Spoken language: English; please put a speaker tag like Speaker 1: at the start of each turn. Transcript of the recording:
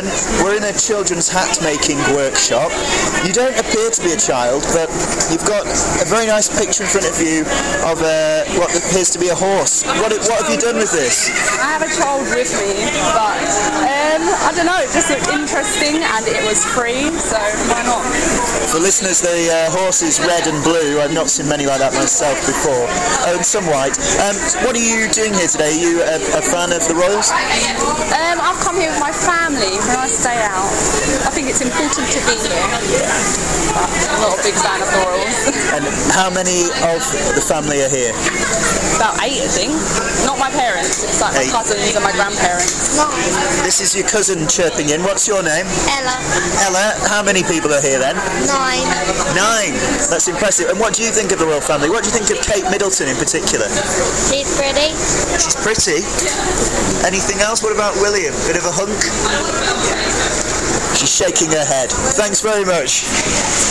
Speaker 1: Middleton. We're in a children's hat making workshop. You don't appear to be a child, but you've got a very nice picture in front of you of what appears to be a horse. What have you done with this?
Speaker 2: I have a child with me, but I don't know, it just looked interesting and it was free, so why not?
Speaker 1: For listeners, the horse is red and blue. I've not seen many like that myself before. Oh, and some white. What are you doing here today? Are you a fan of the Royals?
Speaker 2: I've come here with my family for a nice day out. I think it's important to be here, but I'm not a big fan of the Royals.
Speaker 1: And how many of the family are here?
Speaker 2: About 8, I think. Not my parents, it's like my cousins and my grandparents.
Speaker 1: This is your cousin chirping in. What's your name?
Speaker 3: Ella.
Speaker 1: Ella, how many people are here then?
Speaker 3: 9.
Speaker 1: 9. That's impressive. And what do you think of the royal family? What do you think of Kate Middleton in particular?
Speaker 3: She's pretty.
Speaker 1: She's pretty. Anything else? What about William? Bit of a hunk? She's shaking her head. Thanks very much.